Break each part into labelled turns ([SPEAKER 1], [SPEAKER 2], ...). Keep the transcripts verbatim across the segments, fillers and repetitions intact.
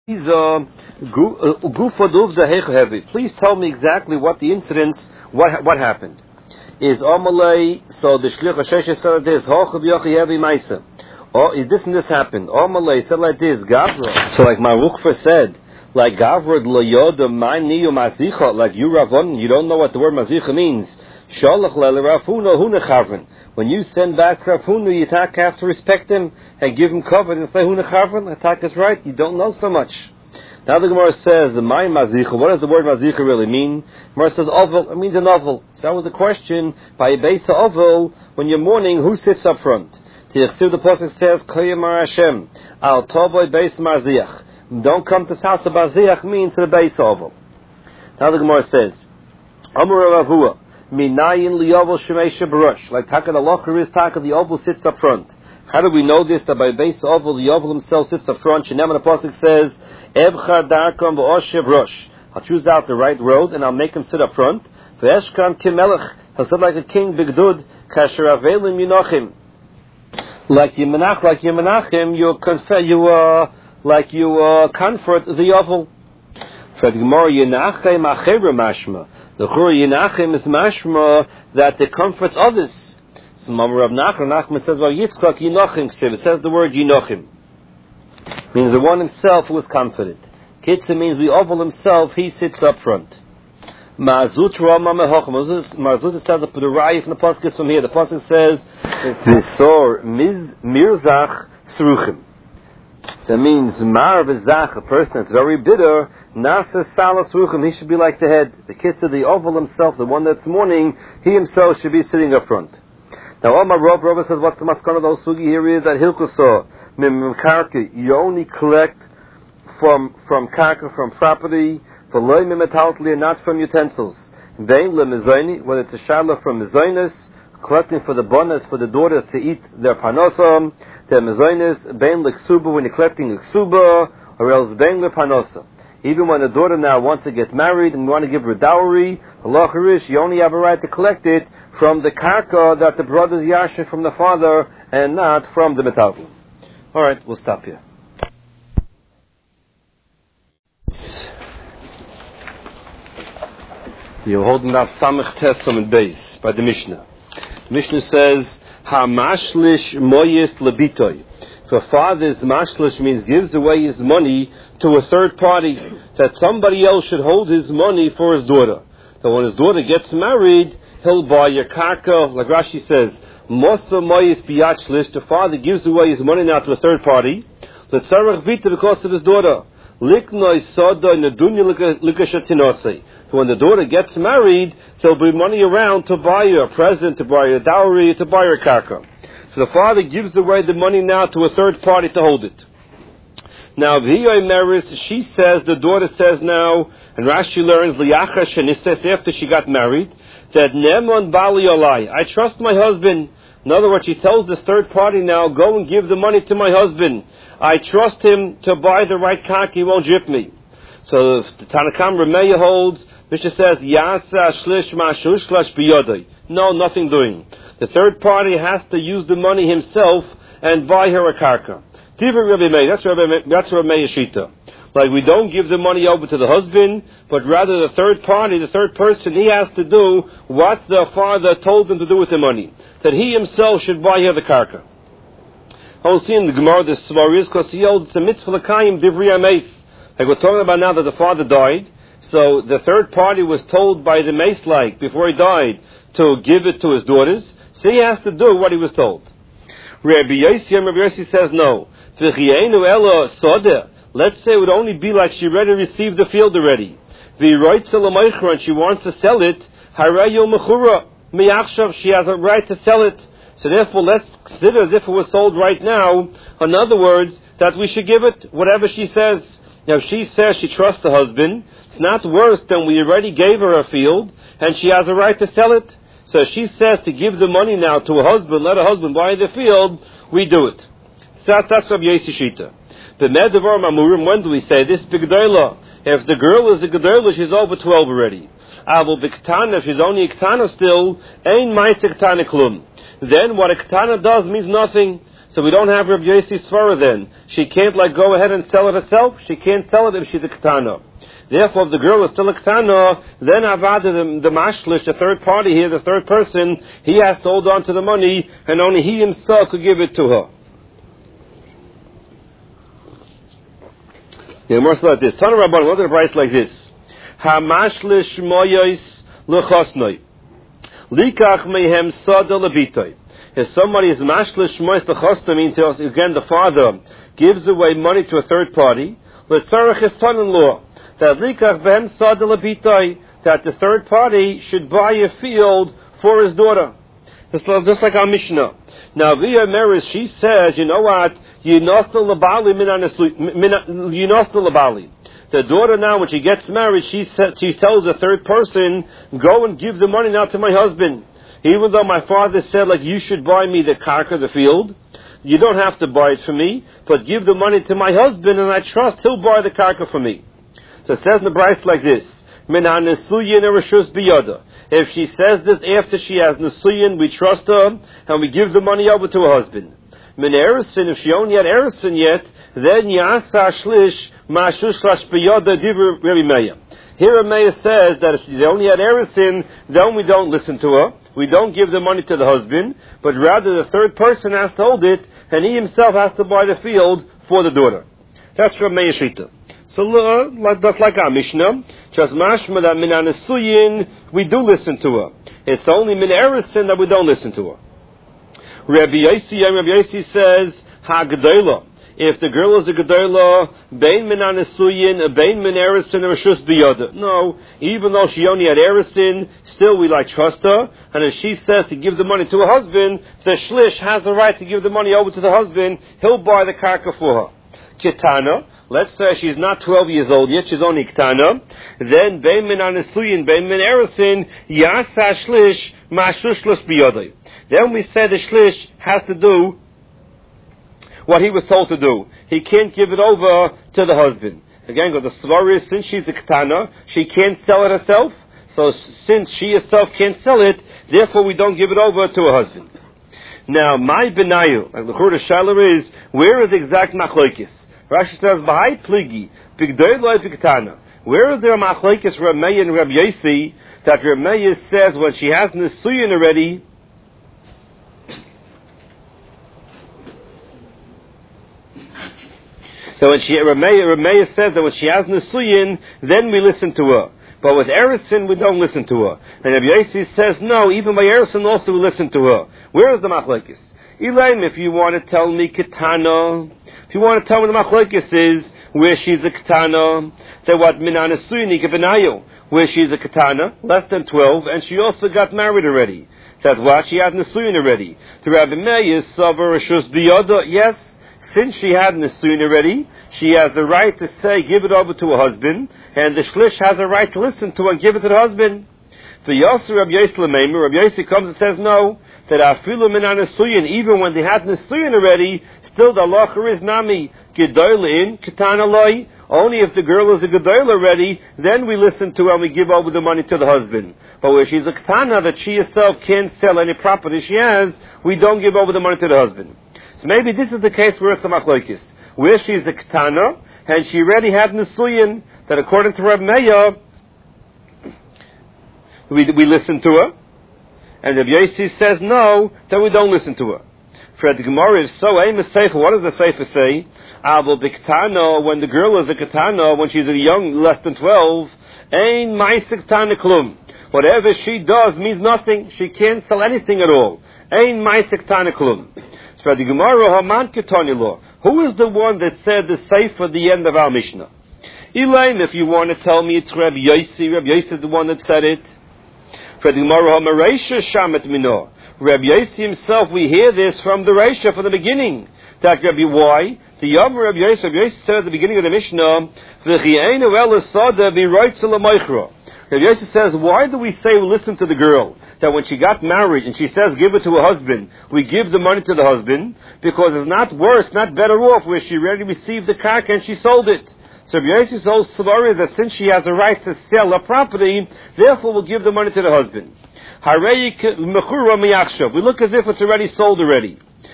[SPEAKER 1] Please tell me exactly what the incidents, what what happened. Is Amalei, so the Shlich HaShesh said like this, oh, is this and this happened? Amalei said like this, Gavra. So like Marukfa said, like Gavra L'yoda Ma'niyu Mazicha, like you Ravon, you don't know what the word Mazicha means. Shalach L'Rafuna Hunachavin. When you send back Rafunu, you have to respect him and give him cover and say Hunachavin. Attack is right. You don't know so much. Now the Gemara says, "My mazicha." What does the word mazicha really mean? Gemara says, "Oval." It means an oval. So that was the question. By a base of oval, when you're mourning, who sits up front? The pasuk says, "Koyemar Hashem al toboy base maziach." Don't come to the house of maziach means to the base oval. Now the Gemara says, "Amar Ravua minayin liyovel shemesha barush." Like taka the locher is taka the oval sits up front. How do we know this? That by base oval the oval himself sits up front. Shenem the pasuk says, Ebcha darkam v'oshev rosh. I'll choose out the right road and I'll make him sit up front. V'eshkan kimelech. He'll sit like a king, bigdud. Kasher avelim yinochim. Like Yemenach, like Yemenachim, you confer, you uh, like you uh, comfort the oval. For the Gemara, Yenachim achevra mashma. The Chur Yenachim is mashma that it comforts others. So Mamar Rav Nachman, Nachman says, well, Yitzchak Yinochim. It says the word Yinochim. Means the one himself who is comforted. Kitza means the oval himself, he sits up front. Ma'azut Rama Mehochem. Ma'azut says the Raya from the Pasuk is from here. The Pasuk says, Visor Mirzach Sruchim. That means Mar Vizach, a person that's very bitter, Nasa Salas Sruchim, he should be like the head. The Kitza, the oval himself, the one that's mourning, he himself should be sitting up front. Now, Omar Rav, Rav says, what's the maskana of those sugi here is that Hilkusa, you only collect from from karka, from property, for loy mimetaltli, and not from utensils. Vein lemizoni, when it's a shala from mizonis, collecting for the bonas, for the daughters to eat their panosam, their mizonis, vein leksuba, when you're collecting leksuba, or else vein lepanosa. Even when the daughter now wants to get married and you want to give her dowry, Allah Harish, you only have a right to collect it from the karka that the brothers yashin from the father, and not from the metaltli. All right, we'll stop here. You're holding up Samech Tesam and Beis by the Mishnah. The Mishnah says, "Ha-mashlish moyis lebitoy." If a father's mashlish means gives away his money to a third party, that somebody else should hold his money for his daughter. So when his daughter gets married, he'll buy a karka, like Rashi says, Mosa moyis biyachlish. The father gives away his money now to a third party. L'tzarech vita, because of his daughter. Liknoi soda nedunya likashatinose. When the daughter gets married, there'll be money around to buy her a present, to buy her a dowry, to buy her a karka. So the father gives away the money now to a third party to hold it. Now, v'hiyoi meris, she says, the daughter says now, and Rashi learns liyacha shenistes after she got married, that nemon bali olai, I trust my husband. In other words, she tells this third party now, go and give the money to my husband. I trust him to buy the right karka, he won't jip me. So the Tanakam Remeya holds, Mishnah says, Yasa shlish mashu shlash biyodai. No, nothing doing. The third party has to use the money himself and buy her a karka. Divrei Rabbi Meir, that's Rabbi that's Rabbi Meir Shita. Like we don't give the money over to the husband, but rather the third party, the third person, he has to do what the father told him to do with the money. That he himself should buy her the karka. I will see in the Gemara the Svar is because he holds it's a mitzvah l'kayim divrei ameis. Like we're talking about now that the father died, so the third party was told by the mace like before he died to give it to his daughters, so he has to do what he was told. Rabbi Yossi, Rabbi Yossi says no. Let's say it would only be like she already received the field already. And she wants to sell it. She has a right to sell it. So therefore, let's consider as if it was sold right now. In other words, that we should give it whatever she says. Now, if she says she trusts the husband, it's not worse than we already gave her a field, and she has a right to sell it. So if she says to give the money now to a husband, let a husband buy the field, we do it. So that's Rabbi Yossi Shita. The Medavar Mamurim, when do we say this? B'Gedolah. If the girl is a Gedolah, she's over twelve already. Avol B'Ktana, if she's only a Ktana still, Ein Ma'aseh Ktana Klum. Then what a Ktana does means nothing. So we don't have Rabbi Yossi's svara then. She can't like go ahead and sell it herself. She can't sell it if she's a ketana. Therefore, if the girl is still a ketana, then avada the, the mashlish, the third party here, the third person, he has to hold on to the money, and only he himself could give it to her. Yeah, more so like this. Tana Rabban, what is the price like this? Hamashlish moyos lechosnoi. Likach mehem sada lebitoi. If somebody is mashlish moyos lechosnoi, means again the father gives away money to a third party, letzarech his son-in-law, that likach behem sada lebitoi, that the third party should buy a field for his daughter. Just like our Mishnah. Now, Via Meris, she says, you know what? Yinostel labali Yinostel labali. The daughter now, when she gets married, she sa- she tells a third person, go and give the money now to my husband. Even though my father said, like, you should buy me the karka, the field, you don't have to buy it for me, but give the money to my husband, and I trust he'll buy the karka for me. So it says in the Bryce like this, if she says this after she has Nasuyin, we trust her, and we give the money over to her husband. Min Erisin, if she only had Erisin yet, then Yasa Shlish Mashush Lash Biyada Divir Rabbi Meir. Here Meir says that if she only had Erisin, then we don't listen to her. We don't give the money to the husband, but rather the third person has to hold it, and he himself has to buy the field for the daughter. That's from Meir Shita. So uh, that's like our Mishnah. Just mashma that min anasuyin, we do listen to her. It's only min erisin that we don't listen to her. Rabbi Yossi, Rabbi Yossi says, ha gedola. If the girl is a gedola, bein min anasuyin, bein min erisin, or shus biyada. No, even though she only had erisin, still we like trust her. And if she says to give the money to her husband, the shlish has the right to give the money over to the husband. He'll buy the karka for her. Kitana. Let's say she's not twelve years old yet, she's only Ktana. Then, Bein min anasuyin, Bein min erisin, Yasa shlish, Mashushlos biyodai. Then we say the shlish has to do what he was told to do. He can't give it over to the husband. Again, the svar is, since she's a Ktana, she can't sell it herself. So, since she herself can't sell it, therefore we don't give it over to her husband. Now, my benayu, like the Kurdish Shalar is, where is the exact machlokes? Rashi says, "B'hai pligi, b'gdoiloi b'ktana." Where is there a machlokes Reb Meir and Reb Yossi that Reb Meir says when she has nesuyin already? So when she Reb Meir, Reb Meir says that when she has nesuyin, then we listen to her. But with erisin, we don't listen to her. And Reb Yossi says, no, even by erisin also we listen to her. Where is the machlokes? Elaim, if you want to tell me ketana. If you want to tell me the machlokes is where she's a ketana, then what minana suyni kebenayo, where she's a ketana, less than twelve, and she also got married already. That's why she had nesuyin already. The Rabbi Meir savar reshus biyada. Yes, since she had nesuyin already, she has the right to say give it over to her husband, and the shlish has a right to listen to her and give it to the husband. The Yossi Rabbi Yossi Lameimer, Rabbi Yossi comes and says no. That afilu min anasuyin, even when they had nesuyin already, still the halacha is nami gedoylin ketana loy. Only if the girl is a gedoyl already, then we listen to her and we give over the money to the husband. But where she's a ketana that she herself can't sell any property she has, we don't give over the money to the husband. So maybe this is the case where it's a machlokes, where she's a ketana and she already had nesuyin. That according to Reb Meir, we we listen to her. And Rabbi Yossi says no, then we don't listen to her. For the Gemara is so aim is safer. What does the safer say? Avol b'ktana, when the girl is a ketana, when she's a young, less than twelve, ein ma'aseh ketana klum. Whatever she does means nothing. She can't sell anything at all. Ein ma'aseh ketana klum. So the Gemara haman ketani lo. Who is the one that said the safer at the end of our Mishnah? Elaine, if you want to tell me it's Rabbi Yossi, Rabbi Yossi is the one that said it. For the Gemara, Reisha Shamet Mino. Rabbi Yossi himself, we hear this from the Reisha, from the beginning. That Rabbi, why? The Yom Rabbi Yossi, Rabbi Yossi said at the beginning of the Mishnah, Rabbi Yossi says, why do we say we listen to the girl? That when she got married and she says give it to her husband, we give the money to the husband, because it's not worse, not better off, where she already received the karka and she sold it. So Rabbi Yossi's whole story is that since she has a right to sell a property, therefore we'll give the money to the husband. We look as if it's already sold already.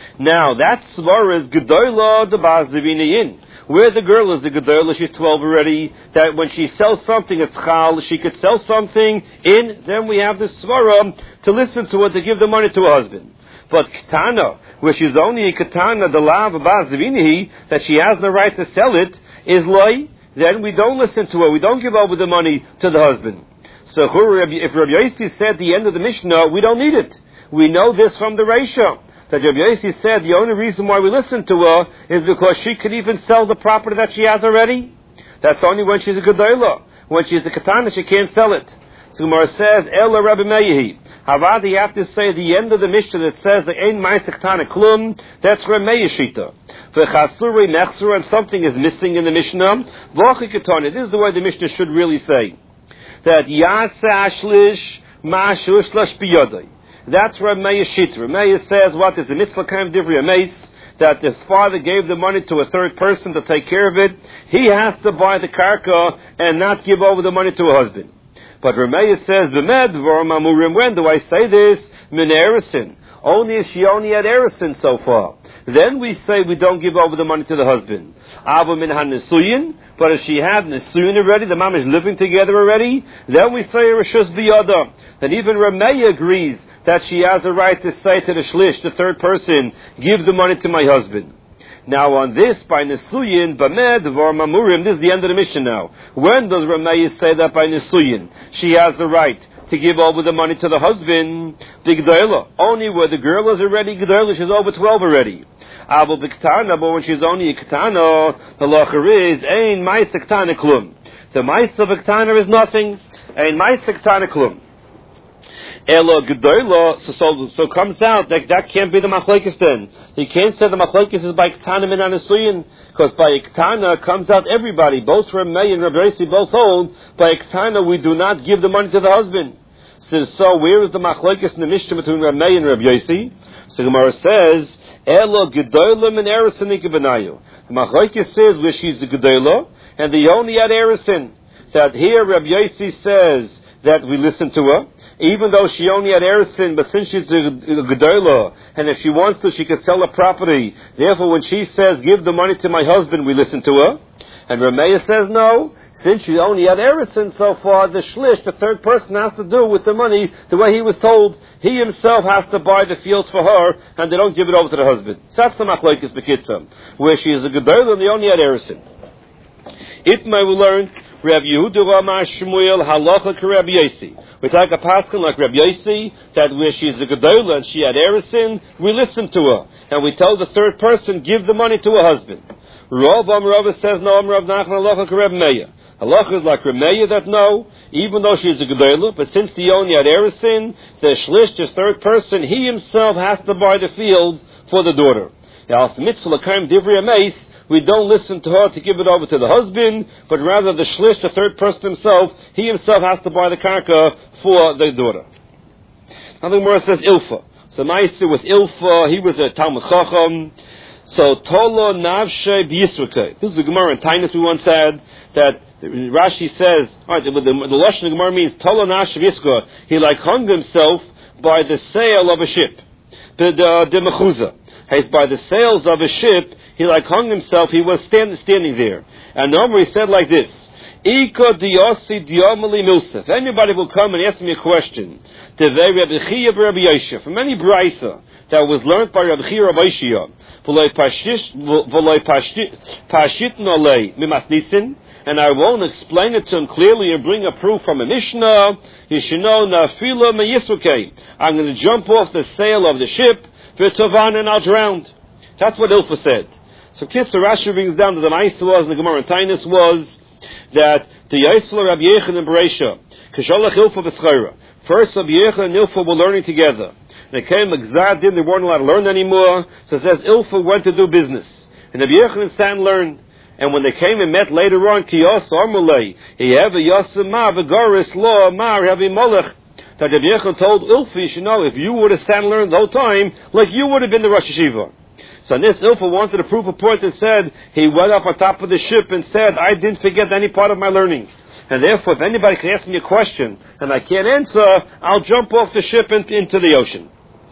[SPEAKER 1] Now, that svara is gedola de bas divinayin. Where the girl is the gedola, she's twelve already, that when she sells something, it's chal, she could sell something in, then we have the svara to listen to her, to give the money to her husband. But Ketana, where she's only a Ketana, the lav bas divinayi, that she has the right to sell it, is loy, then we don't listen to her, we don't give over the money to the husband. So if Rabbi Yossi said at the end of the Mishnah, we don't need it. We know this from the Reisha. That Rabbi Yossi said the only reason why we listen to her is because she could even sell the property that she has already. That's only when she's a Gedolah. When she's a Ketana, she can't sell it. So Gemara says, Ela Rabbi Meir. However, you have to say at the end of the Mishnah that says, Ein Ma'aseh Ketana Klum, that's Rabbi Meir Shita. V'chasuri nechsur, and something is missing in the Mishnah. V'ochi Ketana. This is the way the Mishnah should really say. That Yasa Ashlish Ma'ashush Lash Biyodai. That's Rabbi Meir Shita. Rabbi Meir says, what is a mitzvah kind of divrei ameis, that the father gave the money to a third person to take care of it. He has to buy the karka and not give over the money to a husband. But Rabbi Meir says, B'med v'oram amurim, when do I say this? Min erisin. Only if she only had erisin so far. Then we say we don't give over the money to the husband. Ava min ha-nesuyin, but if she had nesuyin already, the mom is living together already, then we say reshus biyada. Then even Rabbi Meir agrees that she has a right to say to the shlish, the third person, give the money to my husband. Now on this, by nesuyin, bamed v'or mamurim, this is the end of the mission now. When does Rabbi Meir say that by nesuyin she has the right to give over the money to the husband? The G'dayla. Only where the girl is already G'dayla, she's over twelve already. Abel the Ketana, but when she's only a Ketana, the lacher is, Ein Ma'aseh Ketana Klum. The Ma'aseh of a Ketana is nothing. Ein Ma'aseh Ketana Klum. Elo G'dayla, so, so, so comes out that that can't be the Machlekes then. You can't say the Machlekes is by Ketana min ha-nesuyin, because by Ketana comes out everybody, both Rabbi Meir and Rabbi Yossi both hold, by Ketana we do not give the money to the husband. So, so where is the Machlekes in the Mishnah between Rabbi Meir and Rabbi Yossi? So Gemara says, Elo G'dayla min erisin ikabenayu. The Machlekes says where she's a G'dayla, and the only had erisin. That here Rabbi Yossi says that we listen to her, even though she only had erisin, but since she's a, a Gedolah, and if she wants to, she could sell a property. Therefore, when she says, give the money to my husband, we listen to her. And Rabbi Meir says, no, since she only had erisin so far, the shlish, the third person, has to do with the money the way he was told. He himself has to buy the fields for her, and they don't give it over to the husband. So that's the machlokes b'kitzah, where she is a Gedolah and they only had erisin. Itmai will learn, Rabbi Yehuda Ramah Shmuel halacha ka Rabbi Yossi. We take a pasuk like Rabbi Yossi, that where she is a Gedolah and she had erisin, we listen to her. And we tell the third person, give the money to her husband. Rav Amrava says, no, Amrav Nachman halacha ka Rabbi Meir. Halacha is like Rabbi Meir that no, even though she is a Gedolah, but since he only had erisin, the shlish, this third person, he himself has to buy the fields for the daughter. Now, mitzvah l'kaim divrei ameis, we don't listen to her to give it over to the husband, but rather the shlish, the third person himself, he himself has to buy the karka for the daughter. Now the Gemara says Ilfa. So Ma'aseh with Ilfa, he was a Talmud Chacham. So Tolo Navshe B'Yisrakei. This is the Gemara in Tainus we once had, that Rashi says, alright, the, the, the Lashon of the Gemara means Tolo Navshe B'Yisrakei. He like hung himself by the sail of a ship. The, the, the Mechuzah. He's by the sails of a ship, he like hung himself, he was stand, standing there. And normally he said like this, Ika diyosi diyomali milsa. If anybody will come and ask me a question, Tevei Rabbi Chia Rabbi Yosha, from any brisa that was learned by Rabbi Chia Rabbi Yosha, V'loi pashit nolei mimasnisin, and I won't explain it to him clearly and bring a proof from a Mishnah, you should know, Nafila meyisukei. I'm going to jump off the sail of the ship, V'tovan, and I'll drown. That's what Ilfa said. So Kitzur Rashi brings down that the Ma'aseh was, the Gemara in Tainus was, that the Yisrael Rabbi Yechon and Bereisha, Kisholach Ilfa B'Schaira. First Rabbi Yechon and Ilfa were learning together. They came exact in, they weren't allowed to learn anymore. So it says Ilfa went to do business. And Rabbi Yechon and San learned. And when they came and met later on, Kiyos Armulei, he have a Yosema, V'Goris Law, Mar, Havi Molech, that Rabbi Yechon told Ilfa, you should know, if you would have San learned the whole time, like you would have been the Rosh Hashiva. So this Ilfa wanted to prove a point and said, he went up on top of the ship and said, I didn't forget any part of my learning. And therefore, if anybody can ask me a question and I can't answer, I'll jump off the ship and into the ocean.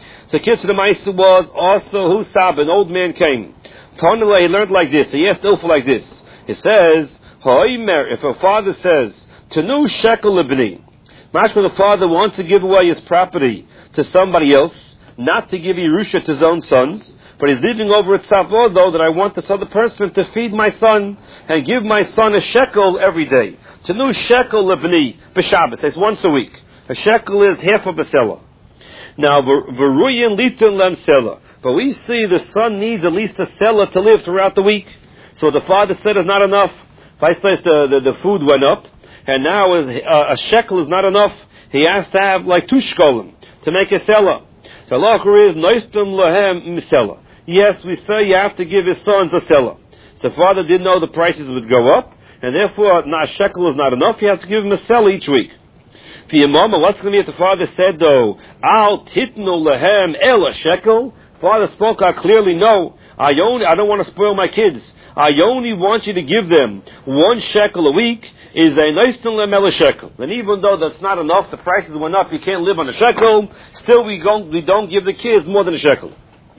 [SPEAKER 1] So kids, the Maisa was also who Sab, an old man came. Tanila, he learned like this. He asked Ilfa like this. He says, Ha'omer, if a father says, Tanu shekel libni, mashma the father wants to give away his property to somebody else, not to give Yerusha to his own sons, but he's leaving over at Tzavod, though, that I want this other person to feed my son and give my son a shekel every day. Tanu shekel libni b'Shabbos. It's once a week. A shekel is half a basela. Now, v'ruyin litin lem sela. But we see the son needs at least a sela to live throughout the week. So the father said is not enough. Vice the, the, the food went up, and now is, uh, a shekel is not enough. He has to have like two shkolim to make a sela. The halacha is noistum lahem misela. Yes, we say you have to give his sons a sela. So the father didn't know the prices would go up, and therefore not, a shekel is not enough. You have to give him a sela each week. For your mama, what's going to be if the father said though, Al titnu lahem el a shekel? Father spoke out clearly, no, I only, I don't want to spoil my kids. I only want you to give them one shekel a week. Is a noistum lahem el a shekel. And even though that's not enough, the prices went up, you can't live on a shekel, still we don't, we don't give the kids more than a shekel.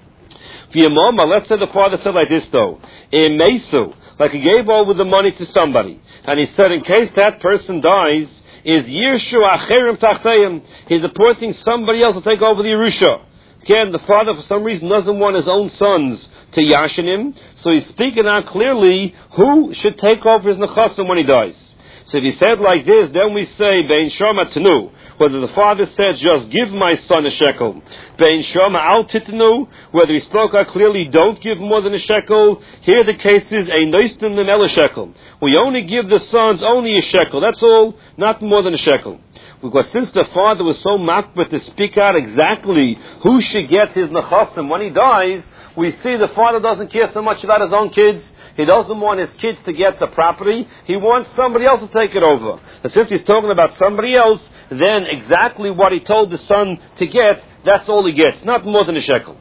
[SPEAKER 1] For your mama, let's say the father said like this though, in Mesu, like he gave over the money to somebody, and he said in case that person dies, is Yirshu Acherim Tachtayim. He's appointing somebody else to take over the Yerusha. Again, the father for some reason doesn't want his own sons to yashin him, so he's speaking out clearly who should take over his nechasim when he dies. So if he said like this, then we say Bein Shama Tenu. Whether the father said just give my son a shekel, Bein Shama Al Titnu, whether he spoke out clearly don't give more than a shekel. Here the case is a noistum nem el a shekel. We only give the sons only a shekel. That's all, not more than a shekel. Because since the father was so makbet to speak out exactly who should get his nechasim when he dies, we see the father doesn't care so much about his own kids. He doesn't want his kids to get the property. He wants somebody else to take it over. And since he's talking about somebody else, then exactly what he told the son to get, that's all he gets, not more than a shekel.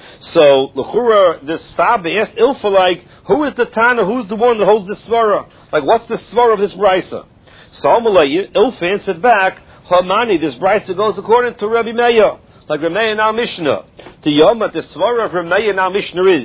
[SPEAKER 1] So, l'chura, this Sabi asked Ilfa, like, who is the Tana, who's the one that holds the Svara? Like, what's the Svara of this Brisa? So, Amalei, Ilfa answered back, Hamani, this Brisa goes according to Rabbi Meir. Like Ramey in our Mishnah. The Yom, the Svara of Ramey in our Mishnah is